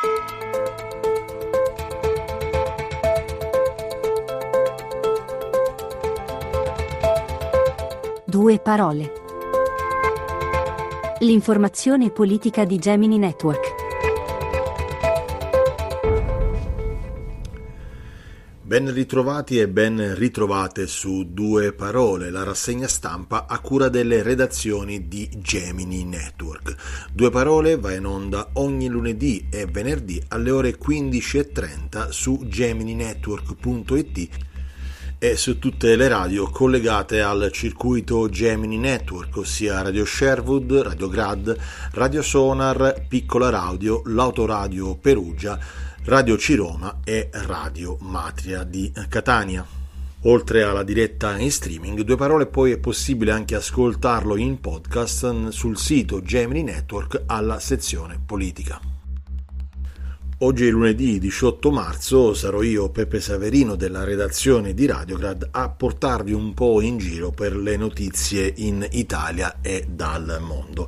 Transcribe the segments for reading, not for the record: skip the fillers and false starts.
Due parole. L'informazione politica di Gemini Network. Ben ritrovati e ben ritrovate su Due Parole, la rassegna stampa a cura delle redazioni di Gemini Network. Due Parole va in onda ogni lunedì e venerdì alle ore 15:30 su gemininetwork.it e su tutte le radio collegate al circuito Gemini Network, ossia Radio Sherwood, Radio Grad, Radio Sonar, Piccola Radio, l'Autoradio Perugia, Radio Ciroma e Radio Matria di Catania. Oltre alla diretta in streaming, Due Parole poi è possibile anche ascoltarlo in podcast sul sito Gemini Network alla sezione politica. Oggi è lunedì 18 marzo, sarò io, Peppe Saverino, della redazione di Radiograd, a portarvi un po' in giro per le notizie in Italia e dal mondo.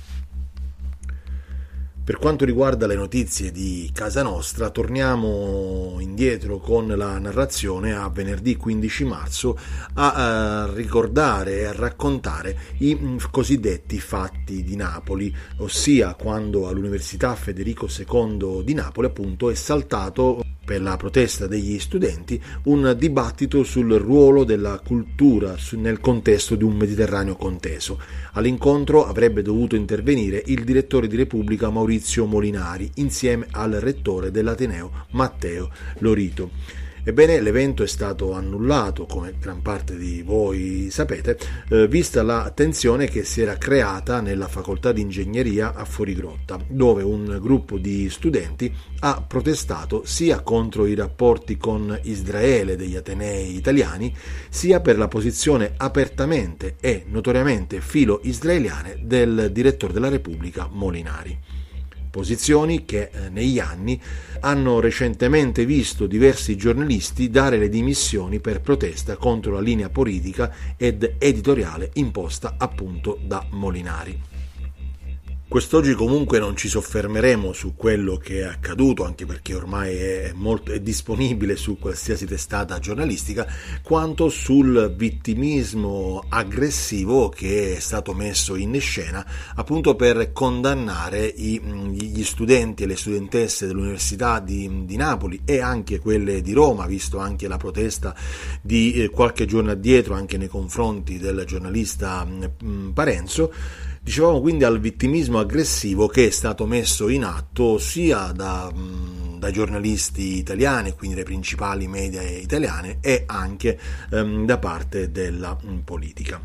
Per quanto riguarda le notizie di casa nostra, torniamo indietro con la narrazione a venerdì 15 marzo a ricordare e a raccontare i cosiddetti fatti di Napoli, ossia quando all'Università Federico II di Napoli appunto è saltato per la protesta degli studenti un dibattito sul ruolo della cultura nel contesto di un Mediterraneo conteso. All'incontro avrebbe dovuto intervenire il direttore di Repubblica Maurizio Molinari insieme al rettore dell'Ateneo Matteo Lorito. Ebbene, l'evento è stato annullato, come gran parte di voi sapete, vista la tensione che si era creata nella facoltà di ingegneria a Fuorigrotta, dove un gruppo di studenti ha protestato sia contro i rapporti con Israele degli atenei italiani, sia per la posizione apertamente e notoriamente filo-israeliane del direttore della Repubblica Molinari. Posizioni che negli anni hanno recentemente visto diversi giornalisti dare le dimissioni per protesta contro la linea politica ed editoriale imposta appunto da Molinari. Quest'oggi comunque non ci soffermeremo su quello che è accaduto, anche perché ormai è disponibile su qualsiasi testata giornalistica, quanto sul vittimismo aggressivo che è stato messo in scena appunto per condannare gli studenti e le studentesse dell'Università di Napoli e anche quelle di Roma, visto anche la protesta di qualche giorno addietro anche nei confronti del giornalista Parenzo. Dicevamo quindi al vittimismo aggressivo che è stato messo in atto sia da giornalisti italiani, quindi le principali media italiane, e anche da parte della politica.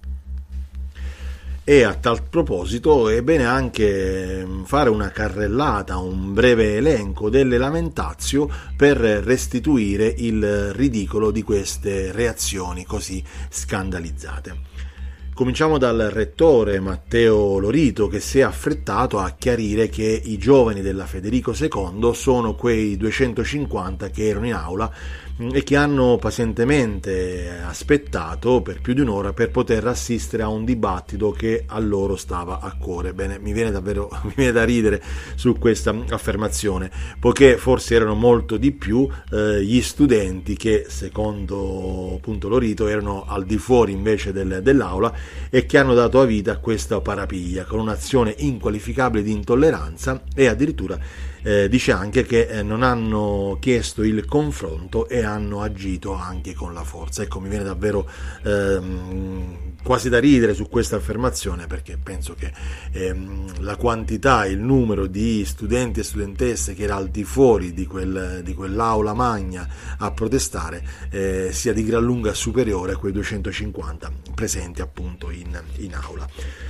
E a tal proposito è bene anche fare una carrellata, un breve elenco delle lamentatio per restituire il ridicolo di queste reazioni così scandalizzate. Cominciamo dal rettore Matteo Lorito, che si è affrettato a chiarire che i giovani della Federico II sono quei 250 che erano in aula e che hanno pazientemente aspettato per più di un'ora per poter assistere a un dibattito che a loro stava a cuore. Bene, mi viene da ridere su questa affermazione, poiché forse erano molto di più gli studenti che, secondo appunto Lorito, erano al di fuori invece dell'aula e che hanno dato vita a questa parapiglia con un'azione inqualificabile di intolleranza e addirittura dice anche che non hanno chiesto il confronto e hanno agito anche con la forza. Ecco, mi viene davvero quasi da ridere su questa affermazione, perché penso che la quantità, il numero di studenti e studentesse che era al di fuori di quell'aula magna a protestare sia di gran lunga superiore a quei 250 presenti appunto in aula.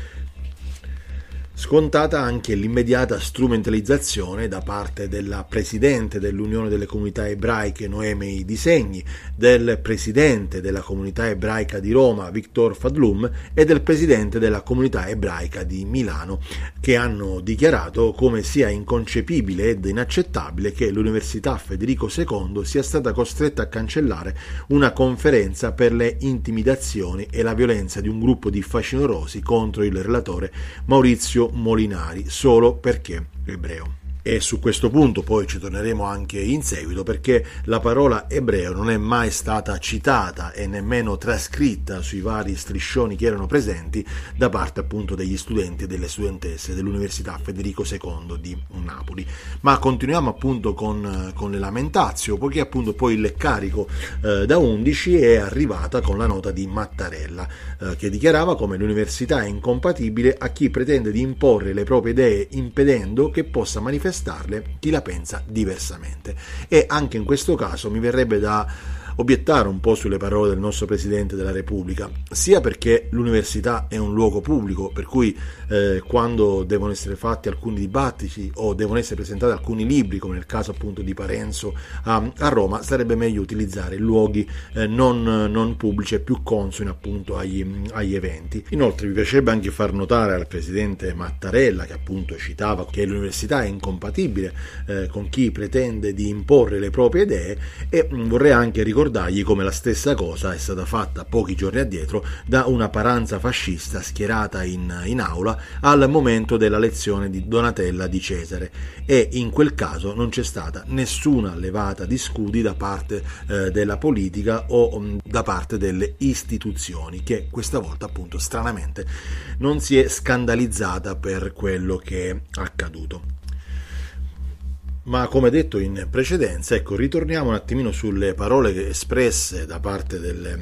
Scontata anche l'immediata strumentalizzazione da parte della presidente dell'Unione delle Comunità Ebraiche Noemi Di Segni, del presidente della Comunità Ebraica di Roma Victor Fadlum e del presidente della Comunità Ebraica di Milano, che hanno dichiarato come sia inconcepibile ed inaccettabile che l'Università Federico II sia stata costretta a cancellare una conferenza per le intimidazioni e la violenza di un gruppo di facinorosi contro il relatore Maurizio Molinari solo perché ebreo. E su questo punto poi ci torneremo anche in seguito, perché la parola ebreo non è mai stata citata e nemmeno trascritta sui vari striscioni che erano presenti da parte appunto degli studenti e delle studentesse dell'Università Federico II di Napoli. Ma continuiamo appunto con le lamentatio, poiché appunto poi il carico da 11 è arrivata con la nota di Mattarella, che dichiarava come l'università è incompatibile a chi pretende di imporre le proprie idee impedendo che possa manifestarle chi la pensa diversamente. E anche in questo caso mi verrebbe da obiettare un po' sulle parole del nostro Presidente della Repubblica, sia perché l'università è un luogo pubblico, per cui quando devono essere fatti alcuni dibattiti o devono essere presentati alcuni libri, come nel caso appunto di Parenzo a Roma, sarebbe meglio utilizzare luoghi non pubblici e più consoni appunto agli eventi. Inoltre mi piacerebbe anche far notare al Presidente Mattarella, che appunto citava che l'università è incompatibile con chi pretende di imporre le proprie idee, e vorrei anche ricordargli come la stessa cosa è stata fatta pochi giorni addietro da una paranza fascista schierata in aula al momento della lezione di Donatella di Cesare, e in quel caso non c'è stata nessuna levata di scudi da parte della politica o da parte delle istituzioni, che questa volta appunto stranamente non si è scandalizzata per quello che è accaduto. Ma come detto in precedenza, ecco, ritorniamo un attimino sulle parole espresse da parte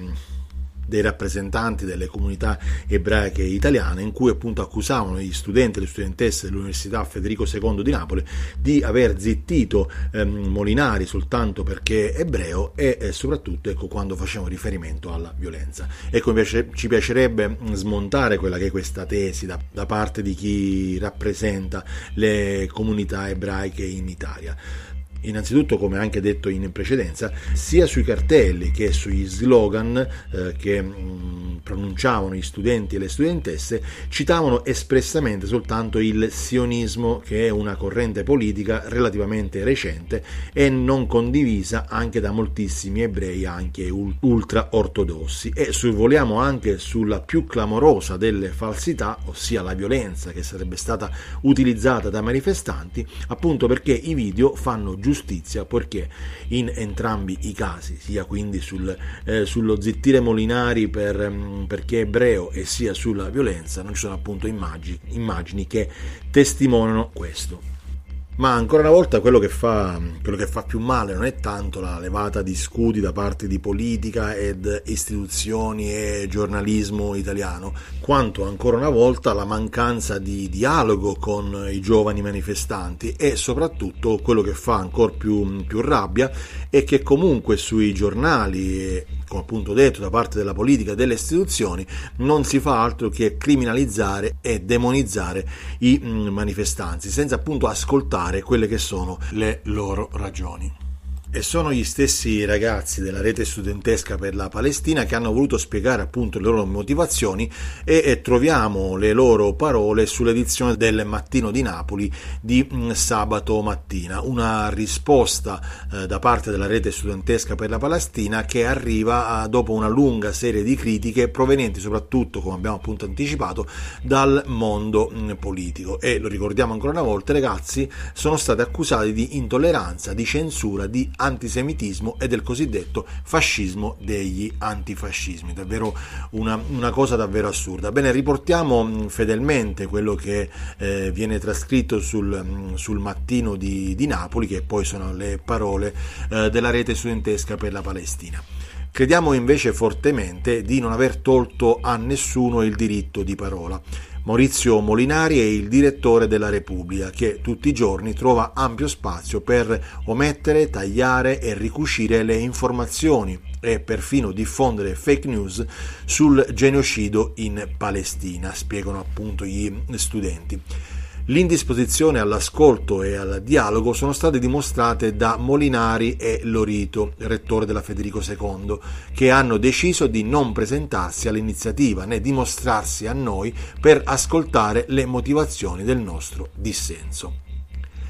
dei rappresentanti delle comunità ebraiche italiane, in cui appunto accusavano gli studenti e le studentesse dell'Università Federico II di Napoli di aver zittito Molinari soltanto perché è ebreo, e soprattutto ecco quando facevano riferimento alla violenza. Ecco, ci piacerebbe smontare quella che è questa tesi da parte di chi rappresenta le comunità ebraiche in Italia. Innanzitutto, come anche detto in precedenza, sia sui cartelli che sugli slogan che pronunciavano gli studenti e le studentesse citavano espressamente soltanto il sionismo, che è una corrente politica relativamente recente e non condivisa anche da moltissimi ebrei, anche ultra ortodossi. E sorvoliamo anche sulla più clamorosa delle falsità, ossia la violenza che sarebbe stata utilizzata dai manifestanti, appunto perché i video fanno giustizia, perché in entrambi i casi, sia quindi sullo zittire Molinari perché è ebreo, e sia sulla violenza, non ci sono appunto immagini che testimoniano questo. Ma ancora una volta quello che fa più male non è tanto la levata di scudi da parte di politica ed istituzioni e giornalismo italiano, quanto ancora una volta la mancanza di dialogo con i giovani manifestanti, e soprattutto quello che fa ancora più rabbia è che comunque sui giornali, come appunto detto da parte della politica e delle istituzioni, non si fa altro che criminalizzare e demonizzare i manifestanti senza appunto ascoltare quelle che sono le loro ragioni. E sono gli stessi ragazzi della rete studentesca per la Palestina che hanno voluto spiegare appunto le loro motivazioni, e troviamo le loro parole sull'edizione del Mattino di Napoli di sabato mattina, una risposta da parte della rete studentesca per la Palestina che arriva dopo una lunga serie di critiche provenienti soprattutto, come abbiamo appunto anticipato, dal mondo politico. E lo ricordiamo ancora una volta, ragazzi sono stati accusati di intolleranza, di censura, di antisemitismo e del cosiddetto fascismo degli antifascismi. Davvero una cosa davvero assurda. Bene, riportiamo fedelmente quello che viene trascritto sul Mattino di Napoli, che poi sono le parole della rete studentesca per la Palestina. Crediamo invece fortemente di non aver tolto a nessuno il diritto di parola. Maurizio Molinari è il direttore della Repubblica, che tutti i giorni trova ampio spazio per omettere, tagliare e ricucire le informazioni e perfino diffondere fake news sul genocidio in Palestina, spiegano appunto gli studenti. L'indisposizione all'ascolto e al dialogo sono state dimostrate da Molinari e Lorito, rettore della Federico II, che hanno deciso di non presentarsi all'iniziativa né dimostrarsi a noi per ascoltare le motivazioni del nostro dissenso.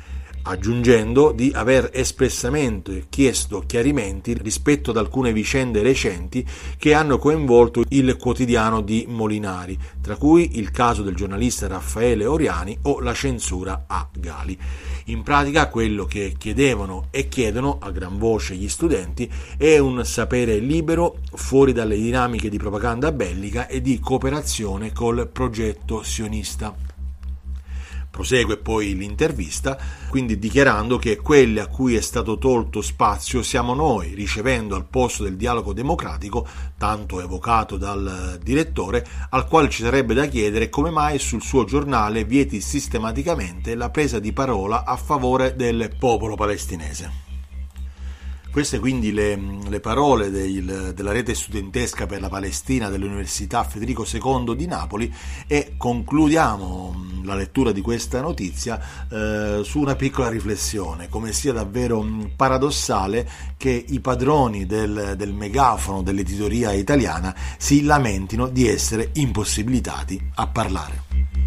aggiungendo di aver espressamente chiesto chiarimenti rispetto ad alcune vicende recenti che hanno coinvolto il quotidiano di Molinari, tra cui il caso del giornalista Raffaele Oriani o la censura a Gali. In pratica quello che chiedevano e chiedono a gran voce gli studenti è un sapere libero, fuori dalle dinamiche di propaganda bellica e di cooperazione col progetto sionista. Prosegue poi l'intervista, quindi dichiarando che quelli a cui è stato tolto spazio siamo noi, ricevendo al posto del dialogo democratico, tanto evocato dal direttore, al quale ci sarebbe da chiedere come mai sul suo giornale vieti sistematicamente la presa di parola a favore del popolo palestinese. Queste quindi le parole della rete studentesca per la Palestina dell'Università Federico II di Napoli, e concludiamo la lettura di questa notizia su una piccola riflessione, come sia davvero paradossale che i padroni del megafono dell'editoria italiana si lamentino di essere impossibilitati a parlare.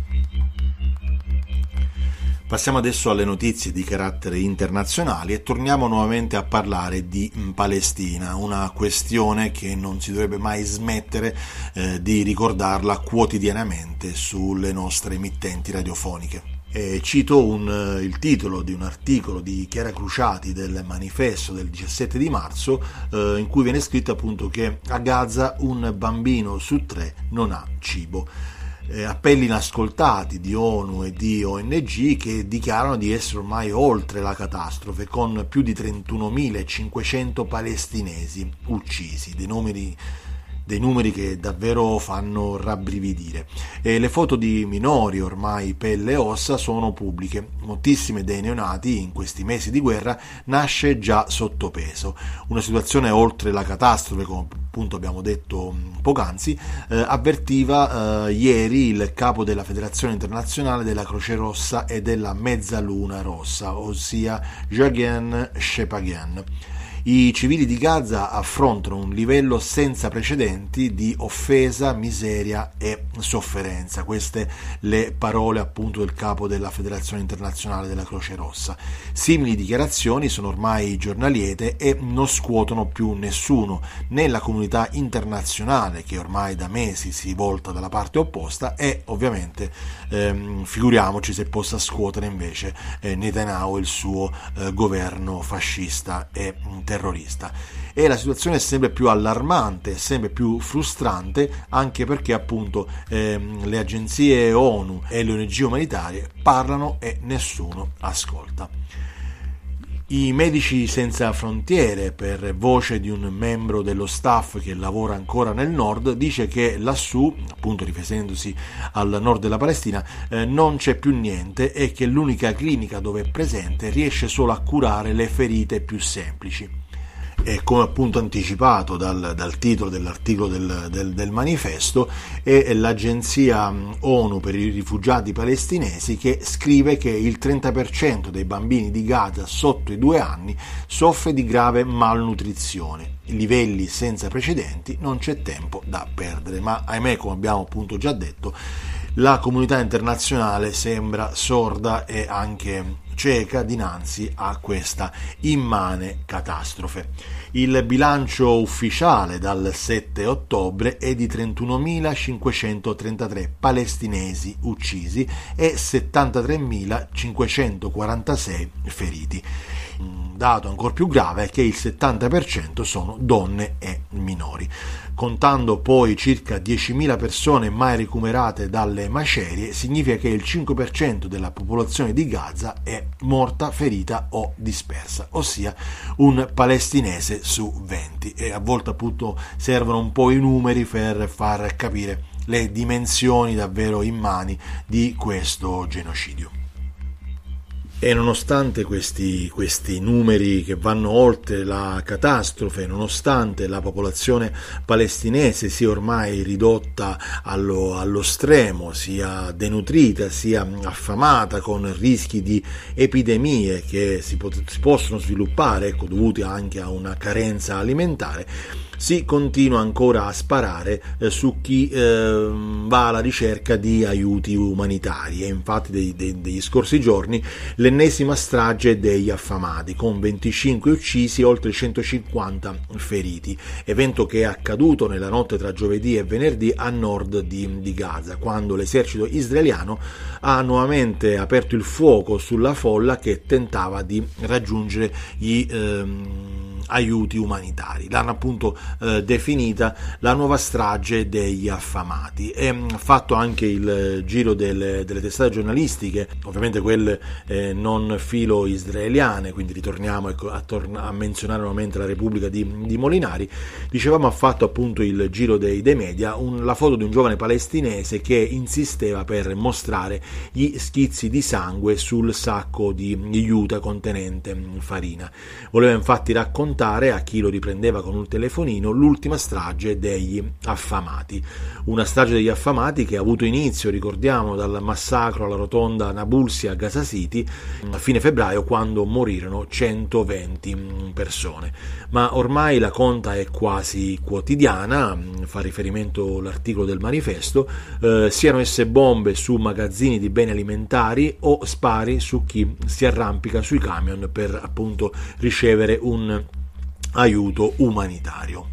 Passiamo adesso alle notizie di carattere internazionale e torniamo nuovamente a parlare di Palestina, una questione che non si dovrebbe mai smettere di ricordarla quotidianamente sulle nostre emittenti radiofoniche. Cito il titolo di un articolo di Chiara Cruciati del Manifesto del 17 di marzo in cui viene scritto appunto che a Gaza un bambino su 3 non ha cibo. Appelli inascoltati di ONU e di ONG che dichiarano di essere ormai oltre la catastrofe, con più di 31.500 palestinesi uccisi, dei numeri che davvero fanno rabbrividire. Le foto di minori ormai pelle e ossa sono pubbliche. Moltissimi dei neonati in questi mesi di guerra nasce già sottopeso. Una situazione oltre la catastrofe, come appunto abbiamo detto poc'anzi, avvertiva ieri il capo della Federazione Internazionale della Croce Rossa e della Mezzaluna Rossa, ossia Jagen Shepagian. I civili di Gaza affrontano un livello senza precedenti di offesa, miseria e sofferenza. Queste le parole appunto del capo della Federazione Internazionale della Croce Rossa. Simili dichiarazioni sono ormai giornaliere e non scuotono più nessuno, né la comunità internazionale che ormai da mesi si volta dalla parte opposta, e ovviamente figuriamoci se possa scuotere invece Netanyahu e il suo governo fascista e terrorista. E la situazione è sempre più allarmante, sempre più frustrante, anche perché appunto le agenzie ONU e le ONG umanitarie parlano e nessuno ascolta. I Medici Senza Frontiere, per voce di un membro dello staff che lavora ancora nel nord, dice che lassù, appunto riferendosi al nord della Palestina, non c'è più niente e che l'unica clinica dove è presente riesce solo a curare le ferite più semplici. E come appunto anticipato dal titolo dell'articolo del manifesto, è l'agenzia ONU per i rifugiati palestinesi che scrive che il 30% dei bambini di Gaza sotto i 2 anni soffre di grave malnutrizione, livelli senza precedenti, non c'è tempo da perdere. Ma ahimè, come abbiamo appunto già detto, la comunità internazionale sembra sorda e anche cieca dinanzi a questa immane catastrofe. Il bilancio ufficiale dal 7 ottobre è di 31.533 palestinesi uccisi e 73.546 feriti. Un dato ancora più grave è che il 70% sono donne e minori. Contando poi circa 10.000 persone mai recuperate dalle macerie, significa che il 5% della popolazione di Gaza è morta, ferita o dispersa, ossia un palestinese su 20. E a volte appunto servono un po' i numeri per far capire le dimensioni davvero immani di questo genocidio. E nonostante questi numeri che vanno oltre la catastrofe, nonostante la popolazione palestinese sia ormai ridotta allo stremo, sia denutrita, sia affamata, con rischi di epidemie che si possono sviluppare, dovuti anche a una carenza alimentare, si continua ancora a sparare su chi va alla ricerca di aiuti umanitari. E infatti degli scorsi giorni l'ennesima strage degli affamati, con 25 uccisi e oltre 150 feriti, evento che è accaduto nella notte tra giovedì e venerdì a nord di Gaza, quando l'esercito israeliano ha nuovamente aperto il fuoco sulla folla che tentava di raggiungere gli aiuti umanitari. L'hanno appunto definita la nuova strage degli affamati. È fatto anche il giro delle testate giornalistiche, ovviamente quelle non filo israeliane, quindi ritorniamo a menzionare nuovamente la Repubblica di Molinari. Dicevamo, ha fatto appunto il giro dei media la foto di un giovane palestinese che insisteva per mostrare gli schizzi di sangue sul sacco di juta contenente farina. Voleva infatti raccontare a chi lo riprendeva con un telefonino l'ultima strage degli affamati. Una strage degli affamati che ha avuto inizio, ricordiamo, dal massacro alla rotonda Nabulsi a Gaza City a fine febbraio, quando morirono 120 persone. Ma ormai la conta è quasi quotidiana, fa riferimento l'articolo del Manifesto, siano esse bombe su magazzini di beni alimentari o spari su chi si arrampica sui camion per appunto ricevere un aiuto umanitario.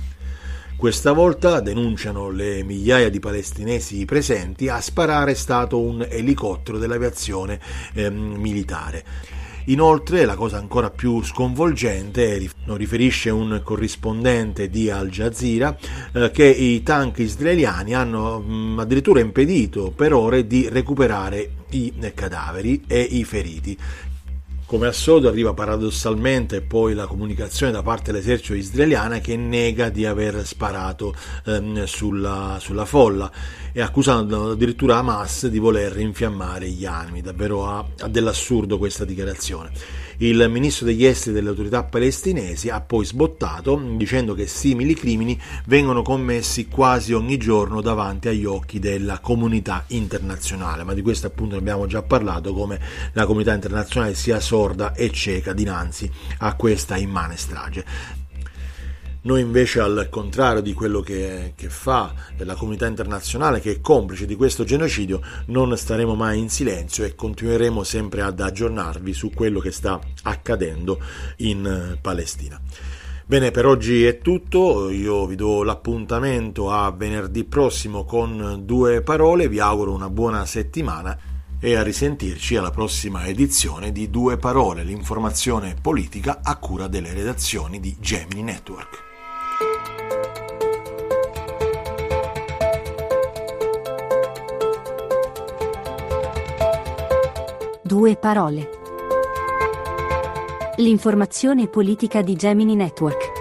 Questa volta, denunciano le migliaia di palestinesi presenti, a sparare è stato un elicottero dell'aviazione militare. Inoltre, la cosa ancora più sconvolgente, lo riferisce un corrispondente di Al Jazeera, che i tank israeliani hanno addirittura impedito per ore di recuperare i cadaveri e i feriti. Come al solito arriva paradossalmente poi la comunicazione da parte dell'esercito israeliano che nega di aver sparato sulla folla, e accusando addirittura Hamas di voler infiammare gli animi. Davvero ha dell'assurdo questa dichiarazione. Il ministro degli esteri delle autorità palestinesi ha poi sbottato dicendo che simili crimini vengono commessi quasi ogni giorno davanti agli occhi della comunità internazionale, ma di questo appunto ne abbiamo già parlato, come la comunità internazionale sia sorda e cieca dinanzi a questa immane strage. Noi invece, al contrario di quello che fa la comunità internazionale, che è complice di questo genocidio, non staremo mai in silenzio e continueremo sempre ad aggiornarvi su quello che sta accadendo in Palestina. Bene, per oggi è tutto, io vi do l'appuntamento a venerdì prossimo con Due Parole, vi auguro una buona settimana e a risentirci alla prossima edizione di Due Parole, l'informazione politica a cura delle redazioni di Gemini Network. Due Parole. L'informazione politica di Gemini Network.